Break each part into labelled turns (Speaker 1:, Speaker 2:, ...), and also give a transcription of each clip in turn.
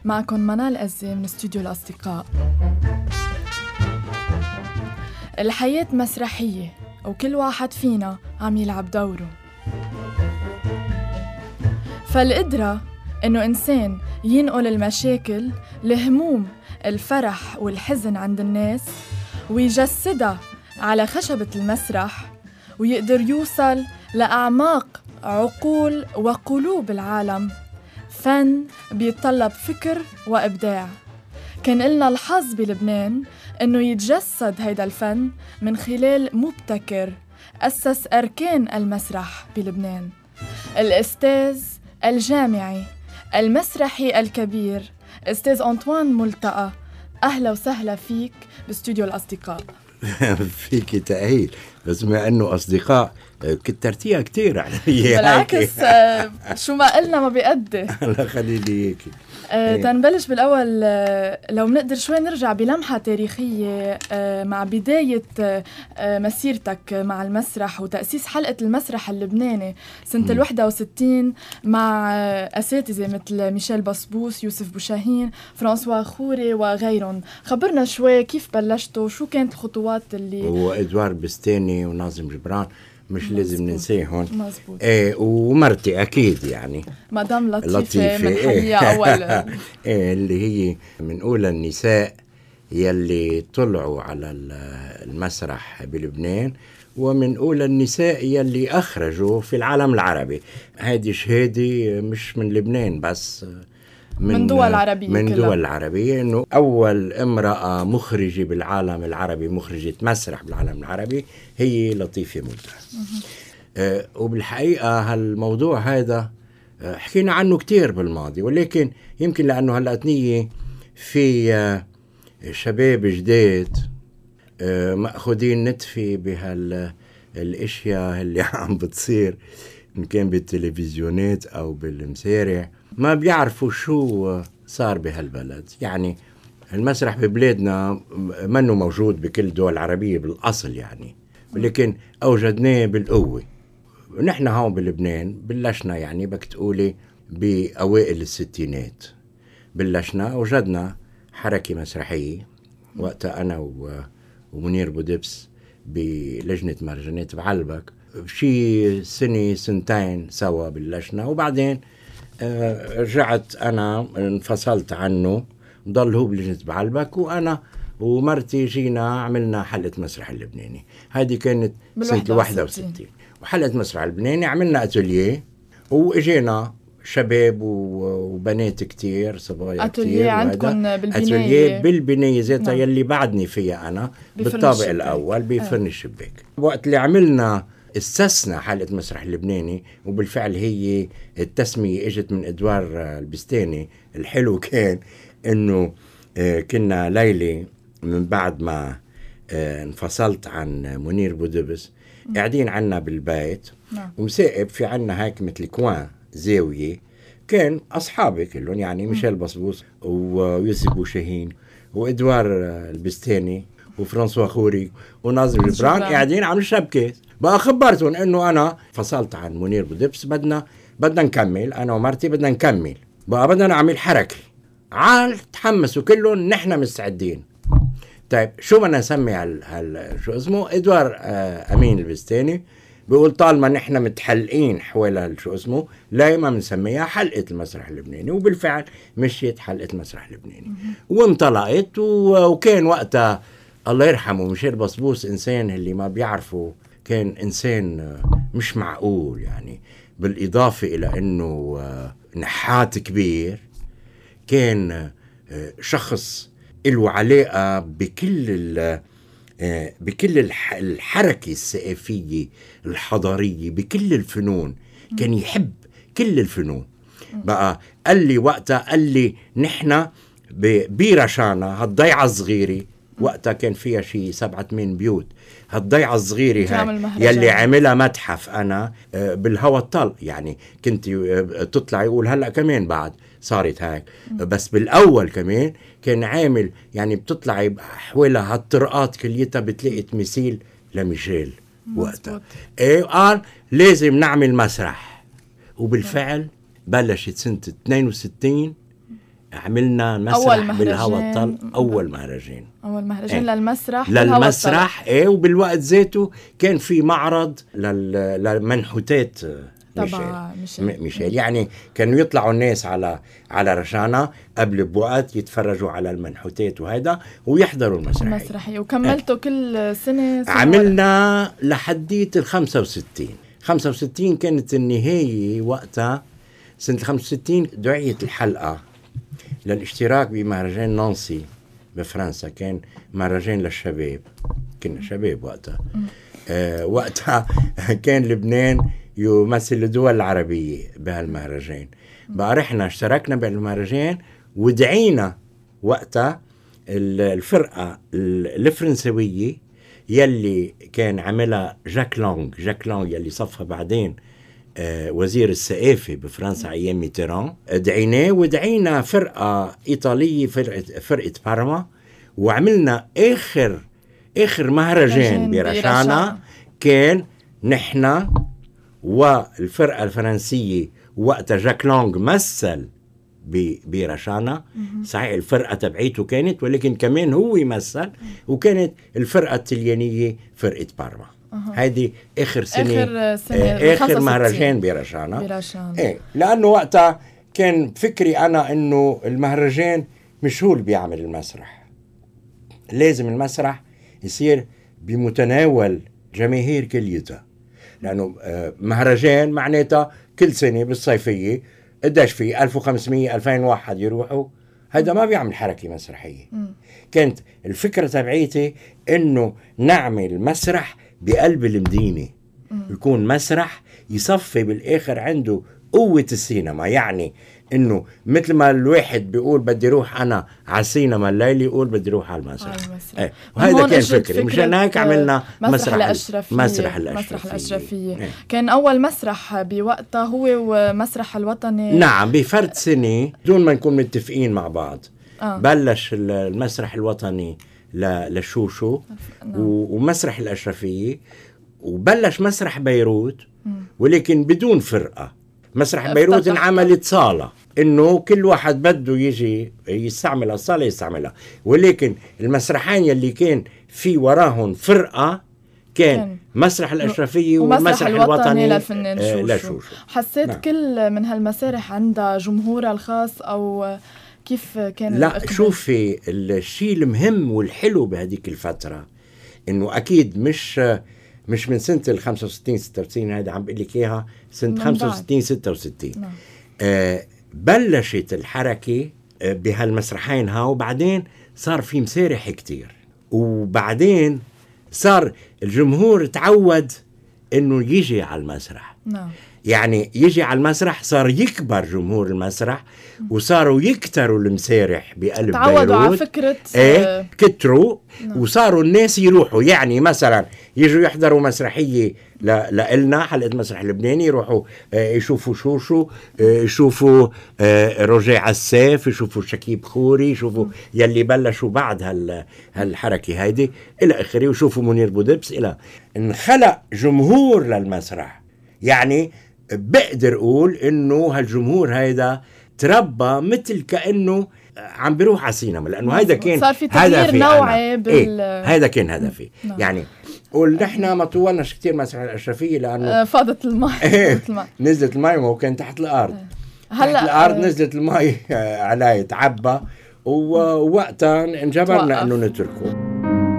Speaker 1: معكم منال أزي من استوديو الأصدقاء. الحياة مسرحية وكل واحد فينا عم يلعب دوره، فالقدرة إنه إنسان ينقل المشاكل، الهموم، الفرح والحزن عند الناس ويجسدها على خشبة المسرح، ويقدر يوصل لأعماق عقول وقلوب العالم، فن بيتطلب فكر وإبداع. كان لنا الحظ بلبنان إنه يتجسد هيدا الفن من خلال مبتكر أسس أركان المسرح بلبنان، الأستاذ الجامعي المسرحي الكبير أستاذ أنطوان ملتقى. أهلا وسهلا فيك باستوديو الأصدقاء.
Speaker 2: فيك تأهيل، بس مع أنه أصدقاء كترتيها كتير علي.
Speaker 1: بالعكس شو ما قلنا ما بيقدي.
Speaker 2: الله خليلي هيك.
Speaker 1: تنبلش بالأول، لو منقدر شوي نرجع بلمحة تاريخية مع بداية مسيرتك مع المسرح وتأسيس حلقة المسرح اللبناني سنة 61 مع أساتذة مثل ميشيل بسبوس، يوسف بوشاهين، فرانسوا خوري وغيرهم. خبرنا شوي كيف بلشتوا، شو كانت الخطوات اللي
Speaker 2: هو إدوار بستاني وناظم جبران مش مزبوط. لازم ننساهم.
Speaker 1: مزبوط.
Speaker 2: ومرتي أكيد يعني
Speaker 1: مدام لطيفة من حية أولا.
Speaker 2: اللي هي من أولى النساء يلي طلعوا على المسرح بلبنان، ومن أولى النساء يلي أخرجوا في العالم العربي. هذه شهادة مش من لبنان بس،
Speaker 1: من دول عربية،
Speaker 2: من دول العربية، إنه أول امرأة مخرجة بالعالم العربي، مخرجة مسرح بالعالم العربي، هي لطيفة ملتقى. وبالحقيقة هالموضوع هذا حكينا عنه كتير بالماضي، ولكن يمكن لأنه هلأتنية في شباب جداد مأخذين نتفي بهالاشياء اللي عم بتصير إن كان بالتلفزيونات أو بالمسارح، ما بيعرفوا شو صار بهالبلد. يعني المسرح ببلادنا منه موجود بكل الدول العربية بالأصل يعني، ولكن أوجدناه بالقوة. نحن هون بلبنان بلشنا يعني بك تقولي بأوائل الستينات، بلشنا وجدنا حركة مسرحية وقتها أنا ومنير بودبس بلجنة مهرجانات بعلبك. شي سنة سنتين سوا بلشنا، وبعدين رجعت أنا انفصلت عنه، ضل هو بلجنة بعلبك، وأنا ومرتي جينا عملنا حلقة مسرح اللبناني. هذه كانت سنة 61. وحلقة مسرح اللبناني عملنا أتوليه، وإجينا شباب وبنات كتير، صبايا كتير.
Speaker 1: أتوليه عندكم بالبناية؟
Speaker 2: أتوليه بالبناية ذاتها يلي بعدني فيها أنا بالطابق الأول بفرن الشباك. وقت اللي عملنا استثنى حلقة مسرح اللبناني، وبالفعل هي التسمية اجت من إدوار البستاني. الحلو كان إنه كنا ليلة من بعد ما انفصلت عن منير بودبس قاعدين عنا بالبيت، ومساقب في عنا هيك مثل كوان زاوية، كان أصحابي كلهم يعني ميشيل بسبوس ويوسف بوشاهين وإدوار البستاني وفرانسوا خوري وناظم جبران قاعدين عم نشبكة. بقى خبرتهم إنه أنا فصلت عن منير بودبس، بدنا نكمل أنا ومرتي، بدنا نكمل بقى، بدنا نعمل حركة. عال تحمسوا كلهم، نحن مستعدين. طيب شو بدنا نسمي شو اسمه؟ إدوار أمين البستاني بيقول طالما نحن متحلقين حول شو اسمه لا ما بنسميها حلقة المسرح اللبناني. وبالفعل مشيت حلقة المسرح اللبناني وانطلقت. وكان وقتها الله يرحمه ميشيل بسبوس، إنسان اللي ما بيعرفه، كان إنسان مش معقول يعني. بالإضافة إلى أنه نحات كبير، كان شخص له علاقة بكل الحركة الثقافية الحضارية، بكل الفنون. كان يحب كل الفنون. بقى قال لي وقتها، قال لي نحن برشانة هالضيعة الصغيرة، وقتها كان فيها شي 7-8 بيوت، هالضيعة الصغيرة يلي عملها متحف أنا بالهوا الطلق. يعني كنت تطلع يقول هلأ كمان بعد صارت هيك، بس بالأول كمان كان عامل يعني بتطلعي حوالها هالطرقات كليتها بتلاقي تمثيل لميشيل وقتها. قال لازم نعمل مسرح. وبالفعل بلشت سنة 62 عملنا مسرح بالهوا الطلق. أول مهرجان للمسرح إيه. وبالوقت ذاته كان في معرض للمنحوتات ميشيل. يعني كانوا يطلعوا الناس على رشانة قبل بوقت يتفرجوا على المنحوتات وهذا ويحضروا المسرحية.
Speaker 1: وكملتوا كل سنة
Speaker 2: عملنا لحديت 65 كانت النهاية وقتها سنة 65. دعيت الحلقة للاشتراك بمهرجان نانسي بفرنسا. كان مهرجان للشباب، كنا شباب وقتها. وقتها كان لبنان يمثل الدول العربية بهالمهرجان. بقى رحنا اشتركنا بالمهرجان ودعينا وقتها الفرقة الفرنسوية يلي كان عملها جاك لونغ يلي صفها بعدين وزير الثقافة بفرنسا أيام ميتيران. دعيناه ودعينا فرقة إيطالية، فرقة بارما، وعملنا آخر مهرجان برشانة. كان نحنا والفرقة الفرنسية وقت جاك لونغ مثل برشانة. صحيح الفرقة تبعيته كانت، ولكن كمان هو يمثل. وكانت الفرقة التليانية فرقة بارما. هذه آخر سنة آخر مهرجان برشانة. إيه، لأنه وقتها كان فكري أنا إنه المهرجان مش هو اللي بيعمل المسرح. لازم المسرح يصير بمتناول جماهير كليتها، لأنه مهرجان معناتها كل سنة بالصيفية قداش في 1500 2000 واحد يروحوا. هذا ما بيعمل حركة مسرحية. كانت الفكرة تبعيتي إنه نعمل مسرح بقلب المدينة، يكون مسرح يصفي بالآخر عنده قوة السينما. يعني إنه مثل ما الواحد بيقول بدي روح أنا على السينما الليلي، يقول بدي روح على المسرح.
Speaker 1: إيه.
Speaker 2: وهذا كان فكري. مشان هيك عملنا
Speaker 1: مسرح الأشرفية. إيه. كان أول مسرح بوقتها هو ومسرح الوطني.
Speaker 2: نعم، بفرد سنة دون ما نكون متفقين مع بعض. بلش المسرح الوطني لشوشو ومسرح الأشرفية، وبلش مسرح بيروت ولكن بدون فرقة. مسرح بيروت انعملت صالة، انه كل واحد بده يجي يستعمل الصالة يستعملها، ولكن المسرحين يلي كان في وراهم فرقة كان مسرح الأشرفية ومسرح الوطني
Speaker 1: للفنان شوشو. حسيت كل من هالمسارح عندها جمهورها الخاص أو كيف كان؟
Speaker 2: لا، شوفي الشيء المهم والحلو بهديك الفترة انه اكيد مش من سنة 65 66 هذا عم بقول لك اياها، سنة 65 66 بلشت الحركة بهالمسرحين وبعدين صار في مسارح كتير، وبعدين صار الجمهور تعود انه يجي على المسرح. يعني يجي على المسرح، صار يكبر جمهور المسرح وصاروا يكتروا المسارح بقلب بيروت.
Speaker 1: تعودوا على فكرة
Speaker 2: كتروا وصاروا الناس يروحوا. يعني مثلا يجوا يحضروا مسرحية لإلنا حلقة مسرح لبناني، يروحوا يشوفوا شوشو، يشوفوا روجي عساف، يشوفوا شكيب خوري، يشوفوا يلي بلشوا بعد هالحركة هيدي إلى آخره، ويشوفوا منير بودبس. إلى انخلق جمهور للمسرح. يعني بقدر أقول إنه هالجمهور هيدا تربى مثل كأنه عم بيروح على السينما، لأنه هيدا كان
Speaker 1: صار في تغيير نوعي
Speaker 2: هيدا كان هدفي. يعني قول نحن ما طولناش كتير مسرح الأشرفية لأنه
Speaker 1: فاضت الماء.
Speaker 2: نزلت الماء، وهو كان تحت الأرض. هلا الأرض نزلت الماء عليه تعبى، ووقتها انجبرنا إنه نتركه.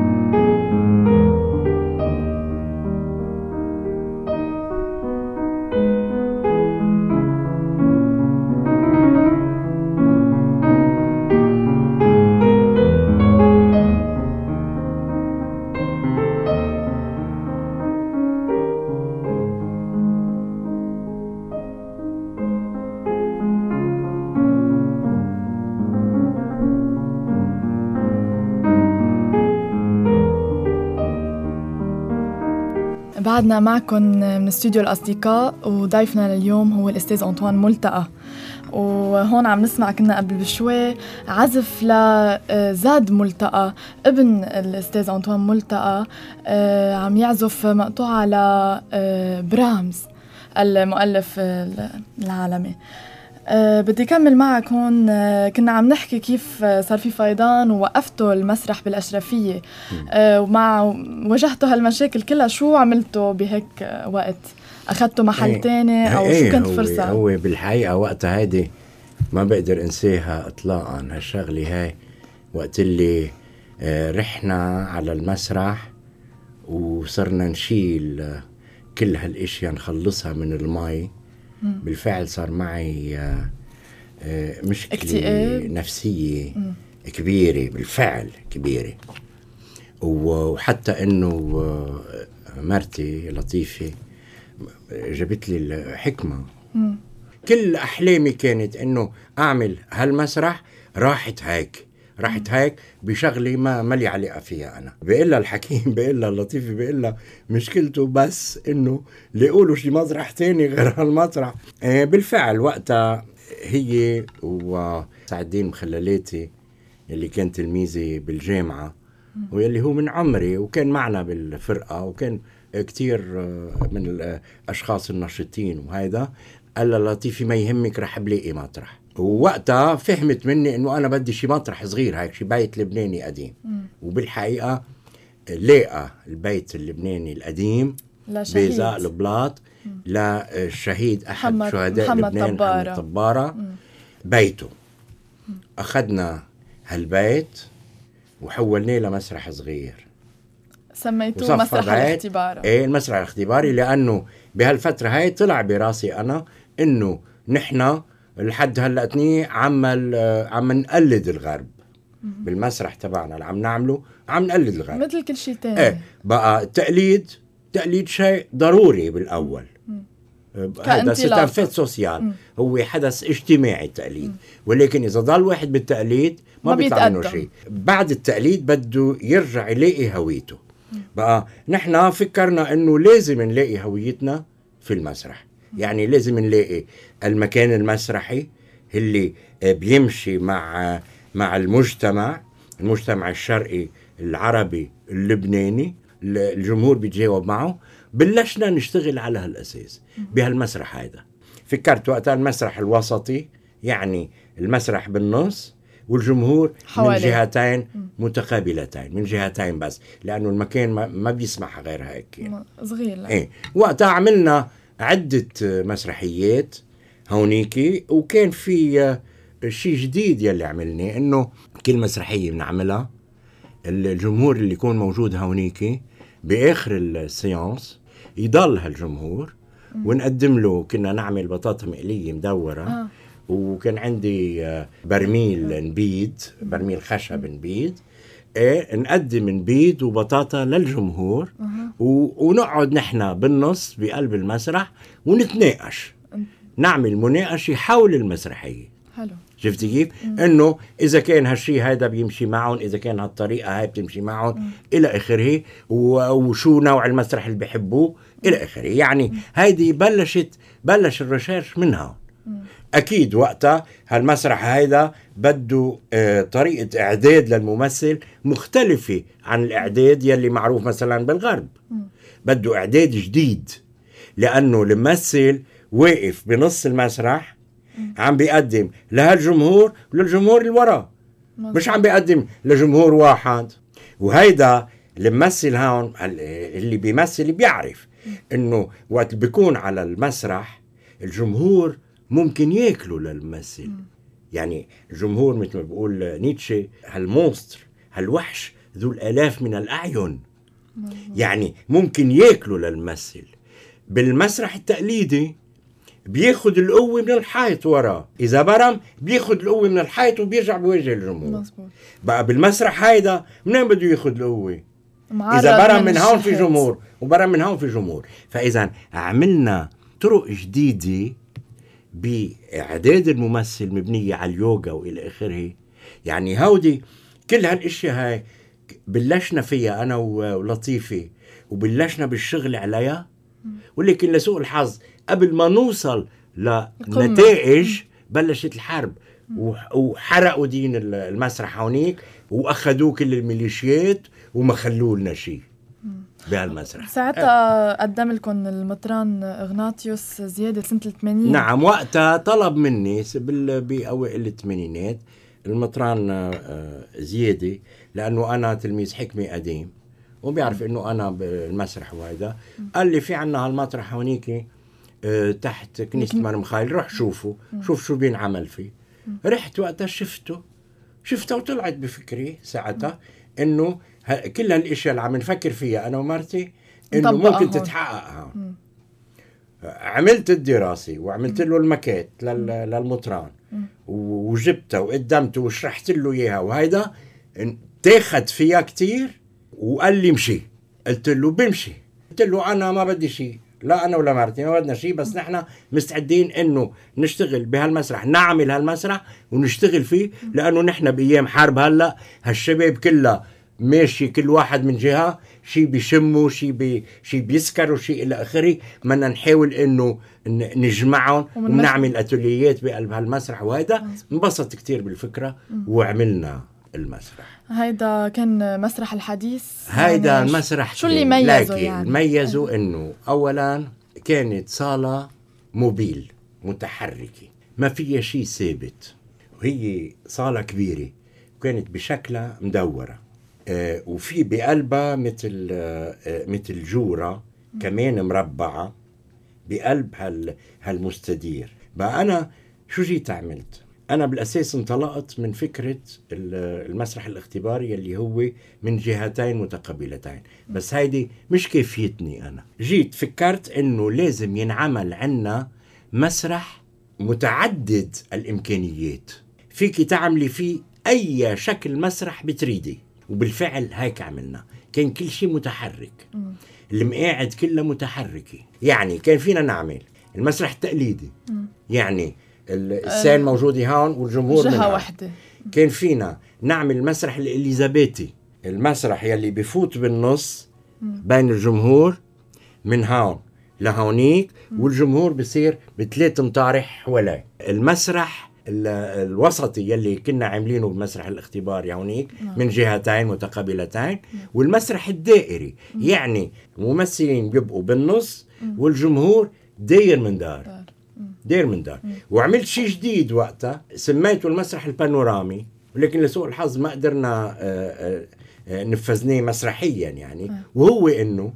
Speaker 1: بعدنا معكم من استوديو الأصدقاء، وضيفنا لليوم هو الأستاذ أنطوان ملتقى. وهون عم نسمع كنا قبل بشوي عزف لزاد ملتقى ابن الأستاذ أنطوان ملتقى، عم يعزف مقطوعة لبرامز المؤلف العالمي. بدي كمل معك هون. كنا عم نحكي كيف صار في فيضان ووقفتوا المسرح بالأشرفية، ومع واجهتوا هالمشاكل كلها، شو عملتوا بهيك وقت؟ أخذتوا محل تاني أو شو كانت فرصة؟
Speaker 2: هو بالحقيقة وقتها هيدي ما بقدر انساها اطلاقا هالشغلة هاي. وقت اللي رحنا على المسرح وصرنا نشيل كل هالاشياء نخلصها من المي، بالفعل صار معي مشكلة
Speaker 1: اكتئاب
Speaker 2: نفسية كبيرة، بالفعل كبيرة. وحتى انه مرتي لطيفة جابت لي الحكمة. كل أحلامي كانت إنه أعمل هالمسرح، راحت هيك بشغلي ما لي علاقة فيها أنا. بقول الحكيم، بقول اللطيف، بقول مشكلته بس إنه ليقولوا شي مسرح تاني غير هالمسرح. بالفعل وقتها هي وسعدين مخللاتي اللي كان تلميذي بالجامعة واللي هو من عمري وكان معنا بالفرقة وكان كتير من الأشخاص النشطين، وهيدا قال لطيفي ما يهمك رح بلاقي مطرح. ووقتها فهمت مني انه انا بدي شي مطرح صغير هيك، شي بيت لبناني قديم. وبالحقيقة لاقى البيت اللبناني القديم بيزاق البلاط للشهيد أحد شهداء لبنان محمد طبارة بيته. أخذنا هالبيت وحولناه لمسرح صغير
Speaker 1: سميتوه مسرح الاختباري.
Speaker 2: ايه المسرح الاختباري، لانه بهالفتره هاي طلع براسي انا انه نحن لحد هلأتني عم نقلد الغرب بالمسرح تبعنا اللي عم نعمله، عم نقلد الغرب
Speaker 1: مثل كل شيء تاني.
Speaker 2: ايه بقى التقليد شيء ضروري بالاول. هذا ستنفيذ سوسيال، هو حدث اجتماعي التقليد. ولكن اذا ضل واحد بالتقليد ما بيطلع منه شيء. بعد التقليد بده يرجع يلاقي هويته. بقى نحن فكرنا انه لازم نلاقي هويتنا في المسرح، يعني لازم نلاقي المكان المسرحي اللي بيمشي مع المجتمع الشرقي العربي اللبناني، الجمهور بيتجاوب معه. بلشنا نشتغل على هالأساس بهالمسرح هذا. فكرت وقتها المسرح الوسطي، يعني المسرح بالنص والجمهور حوالي. من جهتين متقابلتين، من جهتين بس، لأنه المكان ما بيسمح غير هيك
Speaker 1: صغير.
Speaker 2: إيه. وقتها عملنا عدة مسرحيات هونيكي، وكان في شيء جديد يلي عملناه، إنه كل مسرحية بنعملها الجمهور اللي يكون موجود هونيكي بآخر السيانس يضل هالجمهور ونقدم له. كنا نعمل بطاطا مقلية مدورة وكان عندي برميل نبيد، برميل خشب نبيد، نقدم نبيد وبطاطا للجمهور ونقعد نحن بالنص بقلب المسرح ونتناقش، نعمل مناقشة حول المسرحية.
Speaker 1: حلو.
Speaker 2: شفتي كيف؟ انه اذا كان هالشي هذا بيمشي معهم، اذا كان هالطريقة هاي بتمشي معهم الى اخره، وشو نوع المسرح اللي بيحبوه الى اخره. يعني هيدي بلش الريسيرش منها. اكيد وقتها هالمسرح هيدا بده طريقة اعداد للممثل مختلفة عن الاعداد يلي معروف مثلا بالغرب. بده اعداد جديد، لانه الممثل واقف بنص المسرح عم بيقدم لهالجمهور وللجمهور اللي وراه، مش عم بيقدم لجمهور واحد. وهيدا الممثل هون اللي بيمثل بيعرف انه وقت بيكون على المسرح الجمهور ممكن ياكلوا للممثل. يعني الجمهور مثل ما بيقول نيتشه هالمونستر، هالوحش ذو الآلاف من الأعين، يعني ممكن ياكلوا للممثل. بالمسرح التقليدي بياخد القوة من الحيط وراه، إذا برم بياخد القوة من الحيط وبيرجع بوجه الجمهور. بقى بالمسرح هيدا منين بده ياخد القوة؟ إذا برم من هون في جمهور وبرم من هون في جمهور. فإذا عملنا طرق جديدة بإعداد الممثل مبنية على اليوغا وإلى آخره. يعني هودي كل هالاشياء هاي بلشنا فيها أنا ولطيفة وبلشنا بالشغل عليها. ولكن لسوء الحظ قبل ما نوصل لنتائج بلشت الحرب وحرقوا دين المسرح هونيك وأخذوا كل الميليشيات وما خلوا لنا شيء. بهالمسرح.
Speaker 1: ساعتها قدم لكم المطران إغناطيوس زيادة سنة 80.
Speaker 2: نعم، وقتها طلب مني بأوائل الثمانينات المطران زيادة، لأنه أنا تلميذ حكمي قديم وبيعرف إنه أنا بالمسرح وهذا. قال لي في عنا هالمسرح هونيك تحت كنيسة مرمخايل، روح شوفه، شوف شو بينعمل فيه. رحت وقتها شفته وطلعت بفكري ساعتها إنه كل هالاشياء اللي عم نفكر فيها انا ومرتي انه ممكن تتحقق. عملت الدراسة وعملت له المكات للمطران وجبتها وقدمته وشرحت له اياها، وهيدا تاخد فيها كتير وقال لي مشي. قلت له بمشي، قلت له انا ما بدي شيء، لا انا ولا مرتي ما بدنا شيء، بس نحن مستعدين انه نشتغل بهالمسرح، نعمل هالمسرح ونشتغل فيه، لانه نحن بايام حرب هلا هالشباب كلها ماشي كل واحد من جهة، شي بيشموا، شي بيسكروا، شي إلى آخره. بدنا نحاول إنه نجمعهم ونعمل أتوليات بقلب هالمسرح، وهذا انبسط كتير بالفكرة وعملنا المسرح.
Speaker 1: هيدا كان مسرح الحديث.
Speaker 2: هيدا يعني المسرح
Speaker 1: شو اللي ميزه يعني؟
Speaker 2: ميزه إنه أولا كانت صالة موبيل متحركة، ما فيها شي ثابت، وهي صالة كبيرة كانت بشكلها مدورة، وفي بقلبها مثل جورة كمان مربعة بقلب هالمستدير. بقى أنا شو جيت عملت؟ أنا بالأساس انطلقت من فكرة المسرح الاختباري اللي هو من جهتين متقابلتين، بس هيدي مش كيفيتني. أنا جيت فكرت إنه لازم ينعمل عنا مسرح متعدد الإمكانيات، فيك تعملي فيه أي شكل مسرح بتريدي، وبالفعل هيك عملنا. كان كل شيء متحرك، المقاعد كلها متحركة. يعني كان فينا نعمل المسرح التقليدي، يعني السين موجودة هون والجمهور من
Speaker 1: جهة واحدة.
Speaker 2: كان فينا نعمل المسرح الإليزابيثي، المسرح يلي بفوت بالنص بين الجمهور من هون لهونيك، والجمهور بصير ب3 مطارح حواليه. المسرح الوسطي يلي كنا عاملينه بمسرح الاختبار هونيك من جهتين متقابلتين، والمسرح الدائري يعني الممثلين بيبقوا بالنص والجمهور داير من دار. وعملت شيء جديد وقتها سميته المسرح البانورامي، ولكن لسوء الحظ ما قدرنا نفذناه مسرحيا يعني. وهو انه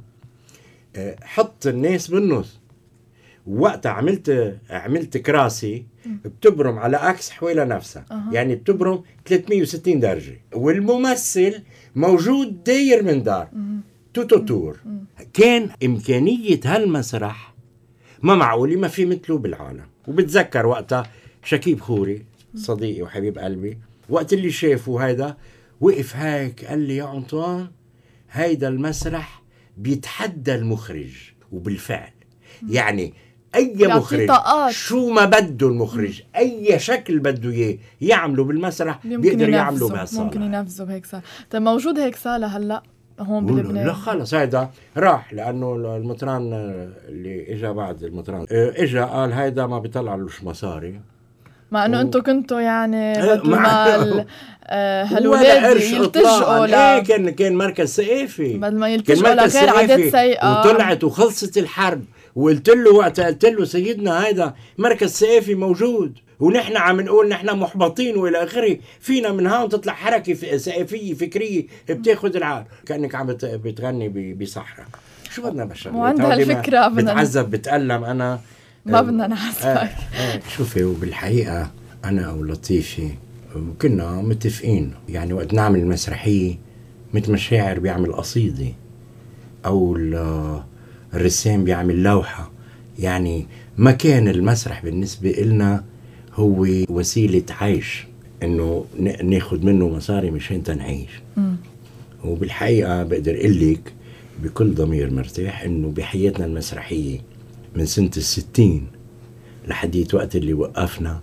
Speaker 2: حط الناس بالنص. وقتها عملت كراسي بتبرم على اكس حوالي نفسها، يعني بتبرم 360 درجة، والممثل موجود داير من دار توتور. كان إمكانية هالمسرح ما معقولة، ما في مثله بالعالم. وبتذكر وقتها شكيب خوري صديقي وحبيب قلبي، وقت اللي شافه هيدا وقف هيك قال لي يا عنطوان هيدا المسرح بيتحدى المخرج. وبالفعل يعني أي مخرج شو ما بده المخرج، أي شكل بده إياه يعمله بالمسرح بيقدر يعمله بهالصالة،
Speaker 1: ممكن ينفذه بهيك صالة. طيب موجود هيك صالة هلأ هون بلبنان؟
Speaker 2: لا خلص هيدا راح، لأنه المطران اللي إجا بعد المطران إجا قال هيدا ما بيطلعلوش مصاري،
Speaker 1: مع انه انتم كنتوا يعني بدل هالولاد يلتجئوا
Speaker 2: كان مركز ثقافي،
Speaker 1: بدل ما يلتجئوا لغير عادات سيئة.
Speaker 2: وطلعت وخلصت الحرب، وقلت له وقتها قلت له سيدنا هيدا مركز ثقافي موجود، ونحن عم نقول نحن محبطين والى اخره، فينا من هون تطلع حركه ثقافيه فكريه بتاخذ العالم. كانك عم بتغني بصحراء. شو بدنا بشر؟
Speaker 1: وعندها الفكره
Speaker 2: بتعذب بتألم. انا
Speaker 1: ما بدنا نحسبك.
Speaker 2: شوفي، وبالحقيقه انا ولطيفه وكنا متفقين يعني وقت نعمل المسرحيه مثل ما الشاعر بيعمل قصيده او الرسام بيعمل لوحه، يعني ما كان المسرح بالنسبه لنا هو وسيله عيش انه ناخد منه مصاري مشان تنعيش. وبالحقيقه بقدر اقول لك بكل ضمير مرتاح انه بحياتنا المسرحيه من سنه 60 لحديت وقت اللي وقفنا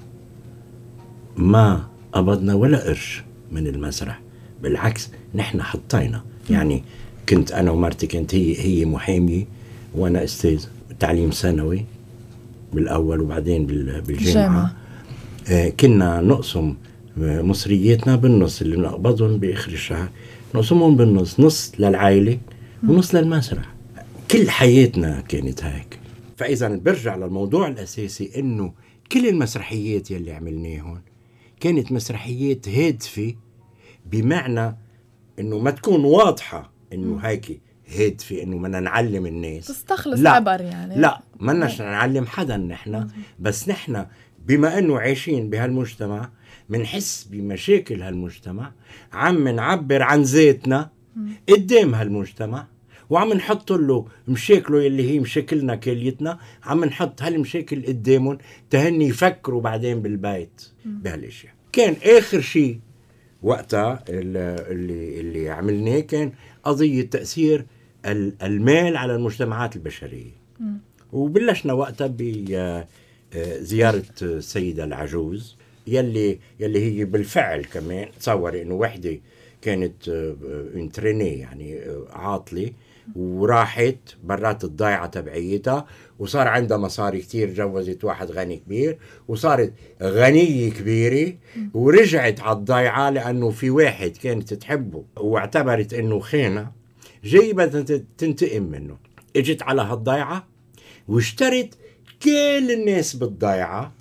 Speaker 2: ما قبضنا ولا قرش من المسرح، بالعكس نحن حطينا. يعني كنت انا ومرتي، كانت هي محاميه وانا استاذ تعليم ثانوي بالاول وبعدين بالجامعه. كنا نقسم مصرياتنا بالنص، اللي نقبضهم باخر الشهر نقسمهم بالنص، نص للعائله ونوصل للمسرح. كل حياتنا كانت هيك. فإذا برجع للموضوع الأساسي إنه كل المسرحيات يلي عملناهم كانت مسرحيات هادفة، بمعنى إنه ما تكون واضحة إنه هيك هادفة إنه بدنا نعلم الناس،
Speaker 1: تستخلص عبر يعني.
Speaker 2: لا ما بدناش نعلم حدا نحن، بس نحن بما إنه عايشين بهالمجتمع منحس بمشاكل هالمجتمع، عم نعبر عن ذاتنا قدام هالمجتمع، وعم نحط له مشاكله اللي هي مشاكلنا كليتنا، عم نحط هالمشاكل قدامهم تهني يفكروا بعدين بالبيت بهالاشياء. كان اخر شيء وقتها اللي عملناه كان قضية تأثير المال على المجتمعات البشرية. وبلشنا وقتها بزيارة السيدة العجوز يلي هي بالفعل كمان تصور انه وحدة كانت انتريني يعني عاطلة، وراحت برات الضيعة تبعيتها وصار عندها مصاري كتير، جوزت واحد غني كبير وصارت غنية كبيرة، ورجعت على الضيعة لأنه في واحد كانت تحبه واعتبرت أنه خينة جاي بدها تنتقم منه. اجت على هالضيعة واشترت كل الناس بالضيعة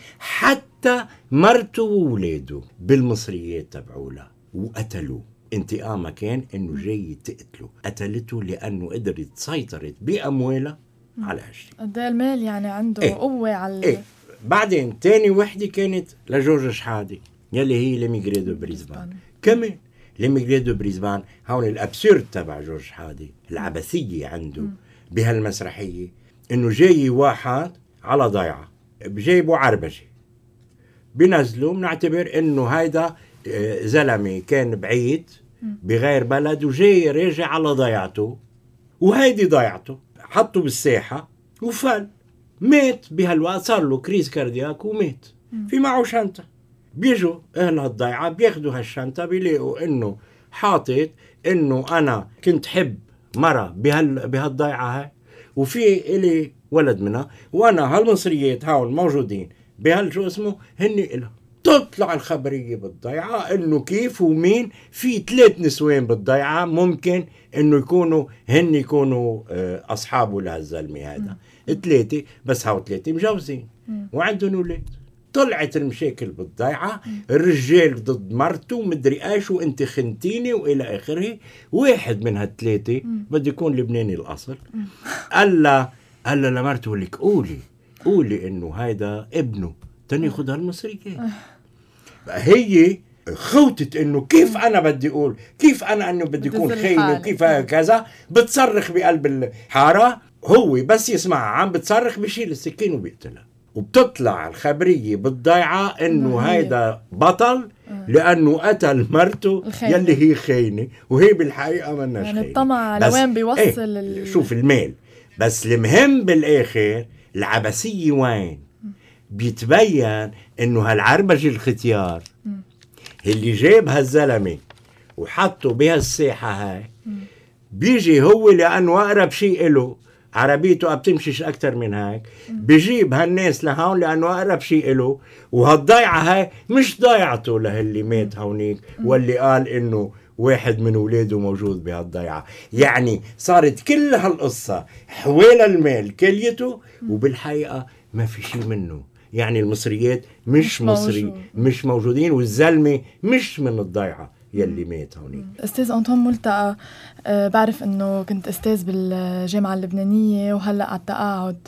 Speaker 2: حتى مرته وولاده بالمصريات تبعولها، وقتلوه. انتقامها كان انه جاي تقتله، قتلته لانه قدرت سيطرت باموالها على هالشيء.
Speaker 1: قد ايه المال يعني عنده قوه على
Speaker 2: بعدين تاني وحده كانت لجورج شحاده يلي هي ليميغري دو بريزبان. كمان ليميغري دو بريزبان هون الابسورد تبع جورج شحاده، العبثيه عنده بهالمسرحيه انه جاي واحد على ضيعه بجيبه عربجه، بنزلوا بنعتبر انه هيدا زلمي كان بعيد بغير بلد وجاي راجع على ضيعته، وهيدي ضيعته، حطوا بالساحة وفل، مات بهالوقت، صار له كريز كاردياك ومات. في معه شنطة، بيجوا اهل هالضيعة بياخدوا هالشنطة بيلاقوا انه حاطط انه انا كنت حب مرة بهالضيعة هاي وفي الي ولد منها، وانا هالمصريات هاون موجودين بهالشو اسمه هني إله. تطلع الخبرية بالضيعة انه كيف ومين في 3 نسوان بالضيعة ممكن انه يكونوا اصحابه لهالزلمة هذا. 3 بس، هاو 3 مجوزين وعندهم اولاد. طلعت المشاكل بالضيعة، الرجال ضد مرته مدري ايش وانت خنتيني والى اخره. واحد من هال3 بده يكون لبناني الاصل، قال لمرته لك قولي انه هيدا ابنه تاني ياخذ هالمصريات. هي خوتت انه كيف انا بدي اقول، كيف انا انه بدي يكون خاينه وكيف كذا، بتصرخ بقلب الحاره. هو بس يسمعها عم بتصرخ بشيل السكين وبيقتلها. وبتطلع الخبرية بالضيعة انه هيدا بطل لانه قتل مرته يلي هي خاينه، وهي بالحقيقه مناش
Speaker 1: يعني
Speaker 2: خاينه.
Speaker 1: الطمع لوين بيوصل
Speaker 2: شوف المال. بس المهم بالاخر العبثيه وين بيتبين انه هالعربجي الختيار اللي جاب هالزلمه وحطه بهالساحه هاي بيجي هو لانه اقرب شيء له، عربيته بتمشيش اكتر من هيك، بيجيب هالناس لهون لانه اقرب شيء له. وهالضيعه هاي مش ضيعته لهاللي مات هونيك واللي قال انه واحد من اولاده موجود بهالضيعه. يعني صارت كل هالقصه حوالي المال كليته، وبالحقيقه ما في شيء منه. يعني المصريات مش مش موجودين، والزلمه مش من الضيعه يلي مات هونيك.
Speaker 1: استاذ أنطون ملتقى، بعرف انه كنت استاذ بالجامعه اللبنانيه وهلا على التقاعد.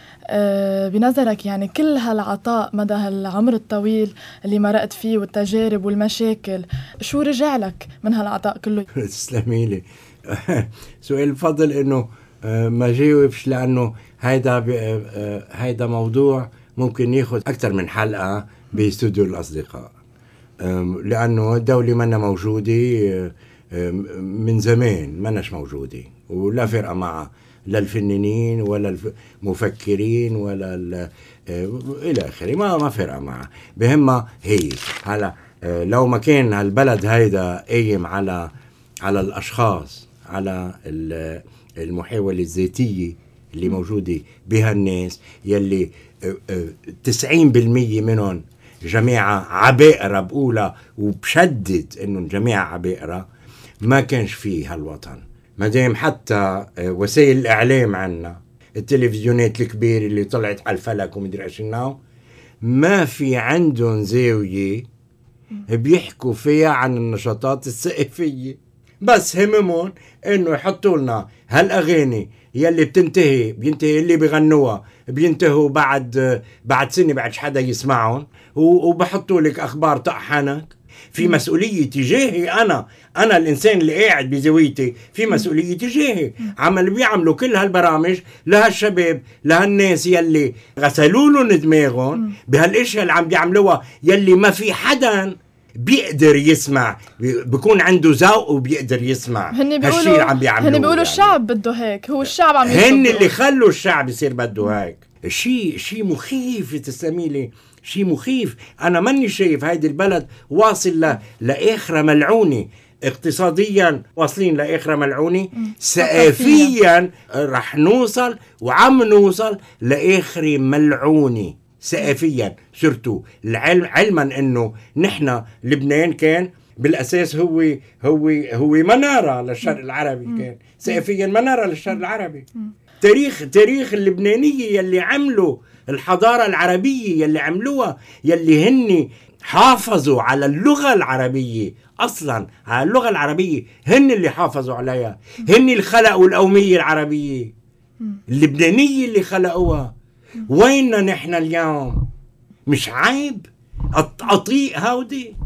Speaker 1: بنظرك يعني كل هالعطاء مدى هالعمر الطويل اللي مرقت فيه والتجارب والمشاكل، شو رجع لك من هالعطاء كله؟
Speaker 2: تسلمي لي. سؤال بفضل انه ما جاوبش، لانه هيدا موضوع ممكن ياخذ اكثر من حلقه باستوديو الاصدقاء، لانه الدوله منا موجوده من زمان، مناش موجوده ولا فرقه معها لا الفنانين ولا المفكرين ولا الى اخره، ما فرقه معها، بهمها هي. هلا لو ما كان هالبلد هيدا قايم على الاشخاص، على المحاوله الذاتيه اللي موجوده بهالناس يلي 90% منهم جماعه عبائره، بقولها وبشدد انه الجماعه عبائره، ما كانش فيه هالوطن. مدام حتى وسائل الإعلام عنا التلفزيونات الكبيرة اللي طلعت على الفلك ومدري ايش ما في عندهم زاوية بيحكوا فيها عن النشاطات الثقافية، بس هممون انه يحطوا لنا هالاغاني يلي بينتهي اللي بيغنوها بينتهوا بعد سنة بعد حدا يسمعهم، وبحطوا لك اخبار طقحنك. في مسؤولية تجاهي أنا الإنسان اللي قاعد بزاويتي، في مسؤولية تجاهي. بيعملوا كل هالبرامج لهالشباب لهالناس يلي غسلوا لهم دماغهم بهالاشياء اللي عم بيعملوها، يلي ما في حدا بيقدر يسمع، بيكون عنده ذوق وبيقدر يسمع هالشيء اللي عم بيعملوه.
Speaker 1: هن بيقولوا الشعب بده هيك، هو الشعب عم
Speaker 2: يطلبه، هن اللي خلوا الشعب يصير بده هيك. شيء مخيف تسلميلي، شيء مخيف. أنا ماني شايف هيدي البلد واصل لآخرة ملعونة، اقتصاديا واصلين لآخرة ملعونة، ثقافيا رح نوصل وعم نوصل لآخرة ملعونة ثقافيا سورتو. علما انه نحن لبنان كان بالاساس هو منارة للشرق العربي، كان ثقافيا منارة للشرق العربي. تاريخ اللبنانية يلي عملوا الحضارة العربية يلي عملوها، يلي هن حافظوا على اللغة العربية، أصلا على اللغة العربية هن اللي حافظوا عليها، هن اللي خلقوا القومية العربية اللبنانية اللي خلقوها. ويننا نحن اليوم؟ مش عيب أطيق هودي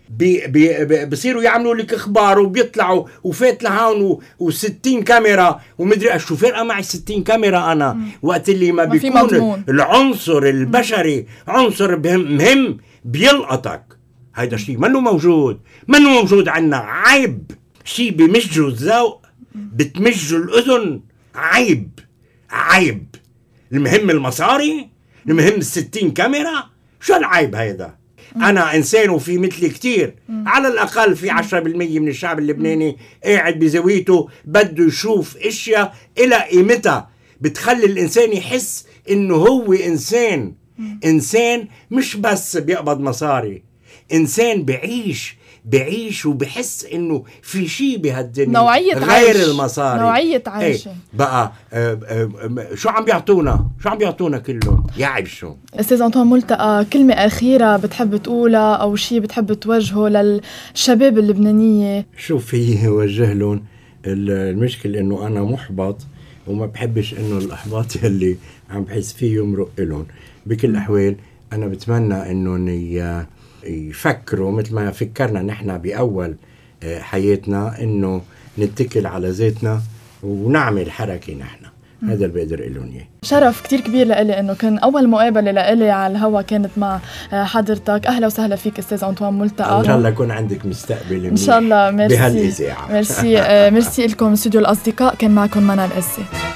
Speaker 2: بصيروا يعملوا لك اخبار وبيطلعوا وفات لهون و60 كاميرا ومدري شو فرقه معي 60 كاميرا انا وقت اللي ما بيكون العنصر البشري عنصر مهم بيلقطك. هيدا شيء منه موجود عنا. عيب، شيء بمجوا الذوق بتمجوا الاذن. عيب. المهم المصاري، المهم 60 كاميرا، شو العيب هيدا؟ أنا إنسان وفي مثلي كتير، على الأقل في 10% من الشعب اللبناني قاعد بزاويته بده يشوف إشياء إلى قيمتها بتخلي الإنسان يحس إنه هو إنسان مش بس بيقبض مصاري، إنسان بعيش وبحس إنه في شيء بهالدنيا
Speaker 1: نوعية
Speaker 2: غير
Speaker 1: عيش.
Speaker 2: المصاري،
Speaker 1: نوعية عيش.
Speaker 2: بقى شو عم بيعطونا كلهم يعب. شو
Speaker 1: أستاذ أنطوان ملتقى، كلمة أخيرة بتحب تقولها أو شيء بتحب توجهه للشباب اللبنانية؟
Speaker 2: شو فيه وجه لهم؟ المشكلة إنه أنا محبط وما بحبش إنه الأحباط يلي عم بحس فيه يمرق لهم. بكل الأحوال أنا بتمنى إنه يفكروا مثل ما فكرنا نحن بأول حياتنا، إنه نتكل على ذاتنا ونعمل حركة نحن. هذا اللي بقدر أقول إياه.
Speaker 1: شرف كتير كبير لإلي إنه كان أول مقابلة لإلي على الهوا كانت مع حضرتك. أهلا وسهلا فيك أستاذ أنطوان ملتقى.
Speaker 2: إن شاء الله يكون عندك مستقبل
Speaker 1: إن شاء الله. ميرسي
Speaker 2: بهالإذاعة.
Speaker 1: ميرسي لكم استوديو الأصدقاء. كان معكم منال أزي.